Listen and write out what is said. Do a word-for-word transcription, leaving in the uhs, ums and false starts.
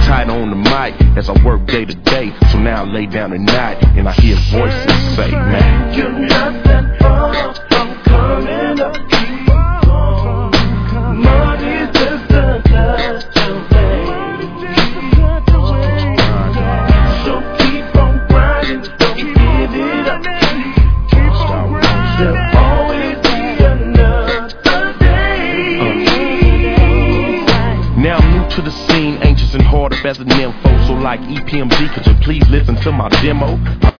tight on the mic as I work day to day. So now I lay down at night and I hear voices say, man, you're not that far from coming up. Money's just a touch away. So keep on grinding, don't give it up. There'll always be another day. Now I'm new to the scene, anxious and hard up as an info. So like E P M D, could you please listen to my demo?